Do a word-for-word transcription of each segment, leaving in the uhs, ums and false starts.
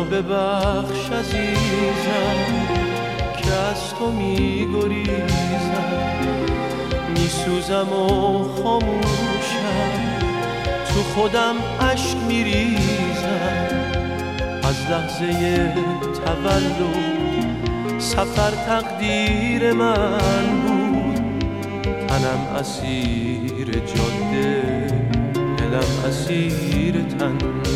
ببخش عزیزم که از تو میگریزم، میسوزم و خاموشم، تو خودم اشک میریزم. از لحظه تولد سفر تقدیر من بود، تنم اسیر جاده، دلم اسیر تن بود.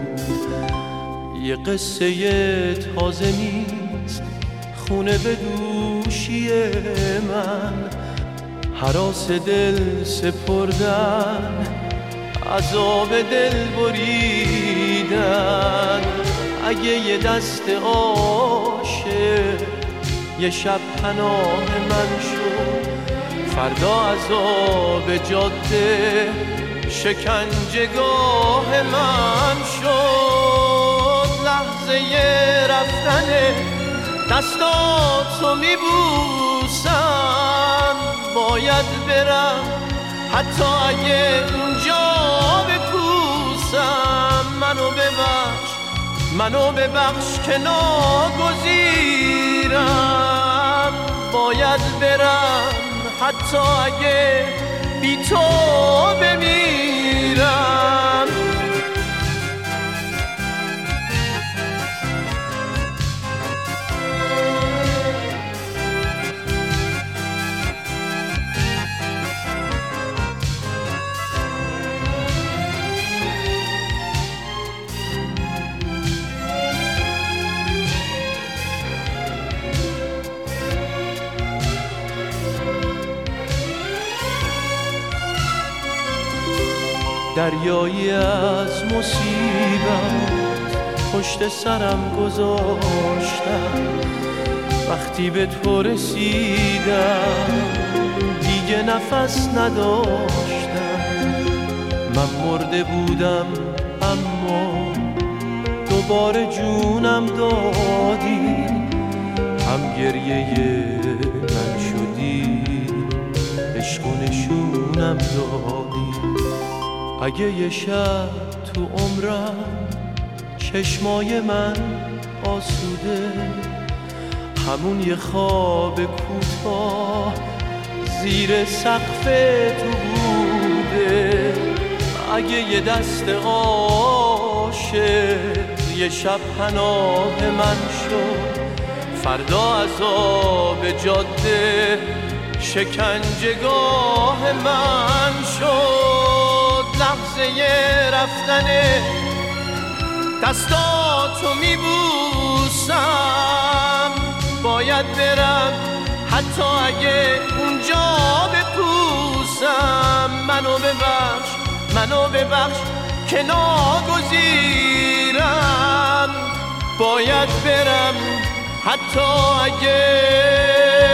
یه قصه تازه نیست خونه به دوشی من، هراس دل سپردن، عذاب دل بریدن. اگه یه دست عاشق یه شب پناه من شد، فردا عذاب جاده شکنجهگاه من شد. لحظه رفتن دستاتو میبوسم، باید برم حتی اگه اونجا بپوسم. منو ببخش، منو ببخش که ناگزیرم، باید برم حتی اگه بی تو بمیرم. دریایی از مصیبت پشت سرم گذاشتم، وقتی به تو رسیدم دیگه نفس نداشتم. من مرده بودم اما دوباره جونم دادی، هم گریه من شدی، عشق و نشونم دادی. اگه یه شب تو عمرم چشمای من آسوده، همون یه خواب کوتاه زیر سقف تو بوده. اگه یه دست عاشق یه شب پناه من شد، فردا عذاب جاده شکنجهگاه من شد. لحظه رفتن دستاتو میبوسم، باید برم حتی اگه اونجا بپوسم. منو ببخش، منو ببخش که ناگزیرم، باید برم حتی اگه